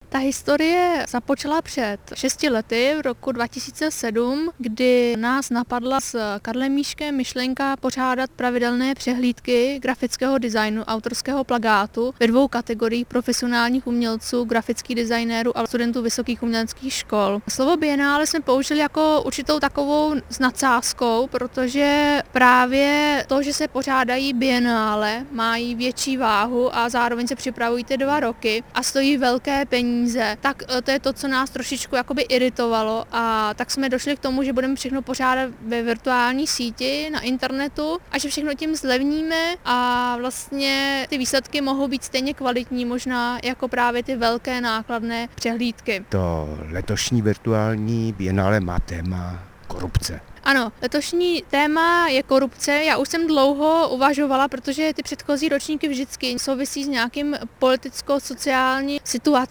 Ta historie započala před 6 lety, v roku 2007, kdy nás napadla s Karlem Míškem myšlenka pořádat pravidelné přehlídky grafického designu, autorského plakátu ve 2 kategoriích profesionálních umělců, grafických designérů a studentů vysokých uměleckých škol. Slovo bienále jsme použili jako určitou takovou s nadsázkou, protože právě to, že se pořádají bienále, mají větší váhu a zároveň se připravují ty 2 roky a stojí velké peníze, tak to je to, co nás trošičku jakoby iritovalo, a tak jsme došli k tomu, že budeme všechno pořádat ve virtuální síti na internetu a že všechno tím zlevníme a vlastně ty výsledky mohou být stejně kvalitní možná jako právě ty velké nákladné přehlídky. To letošní virtuální bienále má téma korupce. Ano, letošní téma je korupce. Já už jsem dlouho uvažovala, protože ty předchozí ročníky vždycky souvisí s nějakým politicko-sociální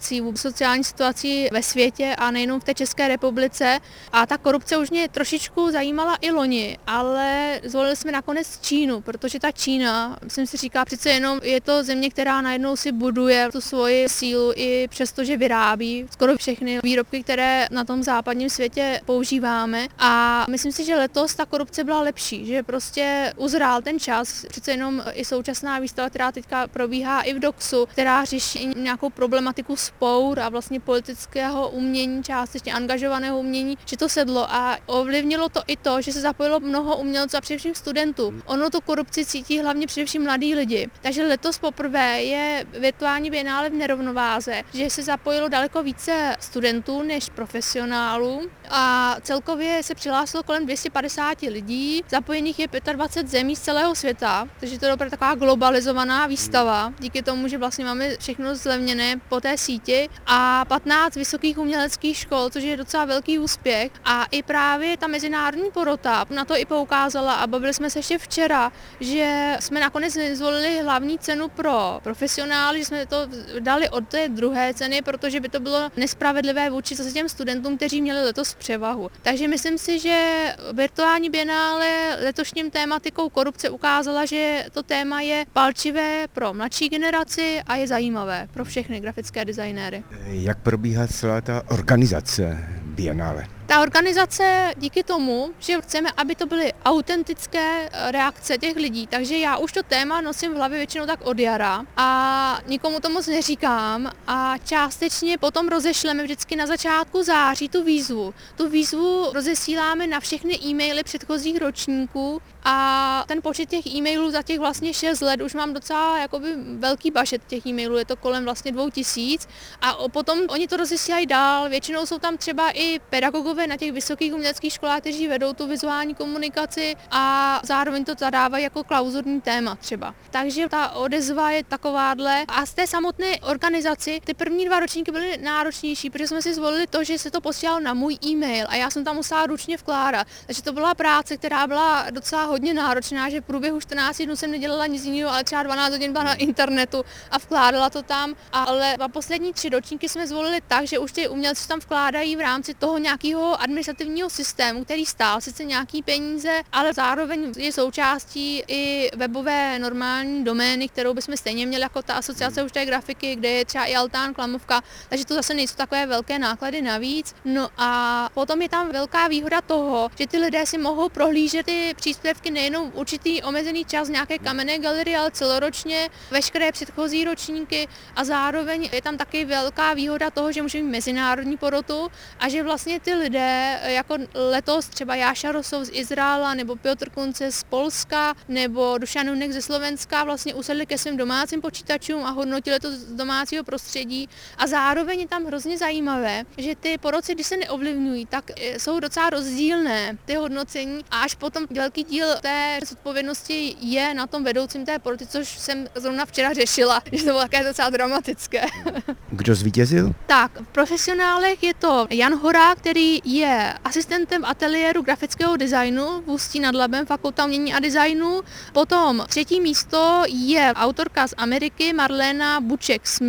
situací ve světě a nejenom v té České republice. A ta korupce už mě trošičku zajímala i loni, ale zvolili jsme nakonec Čínu, protože ta Čína, myslím si říká, přece jenom je to země, která najednou si buduje tu svoji sílu i přesto, že vyrábí skoro všechny výrobky, které na tom západním světě používáme. A myslím si, že letos ta korupce byla lepší, že prostě uzrál ten čas. Přece jenom i současná výstava, která teďka probíhá i v DOXu, která řeší nějakou problematiku spour a vlastně politického umění, částečně angažovaného umění, že to sedlo a ovlivnilo to i to, že se zapojilo mnoho umělců a především studentů. Ono tu korupci cítí hlavně především mladí lidi. Takže letos poprvé je virtuální bienále v nerovnováze, že se zapojilo daleko více studentů než profesionálů a celkově se přihlásilo kolem 250 lidí, zapojených je 25 zemí z celého světa, takže to je opravdu taková globalizovaná výstava, díky tomu, že vlastně máme všechno zlevněné po té síti a 15 vysokých uměleckých škol, což je docela velký úspěch a i právě ta mezinárodní porota na to i poukázala a bavili jsme se ještě včera, že jsme nakonec zvolili hlavní cenu pro profesionály, že jsme to dali od té druhé ceny, protože by to bylo nespravedlivé vůči zase těm studentům, kteří měli letos převahu. Takže myslím si, že virtuální bienále letošním tématikou korupce ukázala, že to téma je palčivé pro mladší generaci a je zajímavé pro všechny grafické designéry. Jak probíhá celá ta organizace bienále? Ta organizace díky tomu, že chceme, aby to byly autentické reakce těch lidí, takže já už to téma nosím v hlavě většinou tak od jara a nikomu to moc neříkám a částečně potom rozešleme vždycky na začátku září tu výzvu. Tu výzvu rozesíláme na všechny e-maily předchozích ročníků a ten počet těch e-mailů za těch vlastně 6 let už mám docela jakoby velký bašet těch e-mailů, je to kolem vlastně 2000 a potom oni to rozesílají dál, většinou jsou tam třeba i pedagogové na těch vysokých uměleckých školách, kteří vedou tu vizuální komunikaci a zároveň to zadávají jako klauzurní téma třeba. Takže ta odezva je takováhle a z té samotné organizaci ty první 2 ročníky byly náročnější, protože jsme si zvolili to, že se to posílalo na můj e-mail a já jsem tam musela ručně vkládat. Takže to byla práce, která byla docela hodně náročná, že v průběhu 14 dnů jsem nedělala nic jiného, ale třeba 12 hodin byla na internetu a vkládala to tam. Ale poslední 3 ročníky jsme zvolili tak, že už ty umělci tam vkládají v rámci toho nějakého administrativního systému, který stál sice nějaký peníze, ale zároveň je součástí i webové normální domény, kterou bychom stejně měli jako ta asociace už té grafiky, kde je třeba i altán, klamovka, takže to zase nejsou takové velké náklady navíc. No a potom je tam velká výhoda toho, že ty lidé si mohou prohlížet ty příspěvky nejenom určitý omezený čas nějaké kamenné galerie, ale celoročně veškeré předchozí ročníky a zároveň je tam taky velká výhoda toho, že můžeme mít mezinárodní porotu a že vlastně ty lidé, jako letos třeba Jáša Rosov z Izraela nebo Piotr Kunce z Polska nebo Dušan Hunek ze Slovenska vlastně usedli ke svým domácím počítačům a hodnotili to z domácího prostředí a zároveň je tam hrozně zajímavé, že ty poroci, když se neovlivňují, tak jsou docela rozdílné ty hodnocení a až potom velký díl té zodpovědnosti je na tom vedoucím té poroty, což jsem zrovna včera řešila, že to bylo také docela dramatické. Kdo zvítězil? Tak, v profesionálech je to Jan Horák, který je asistentem ateliéru grafického designu v Ústí nad Labem, Fakulta umění a designu. Potom 3. místo je autorka z Ameriky Marlena Buček Smith,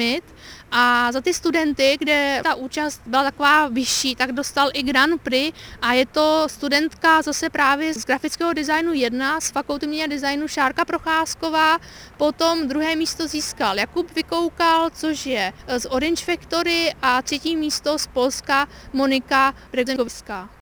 A za ty studenty, kde ta účast byla taková vyšší, tak dostal i Grand Prix a je to studentka zase právě z grafického designu 1 z Fakulty umění a designu Šárka Procházková. Potom druhé místo získal Jakub Vykoukal, což je z Orange Factory, a třetí místo z Polska Monika Bregzenkovská.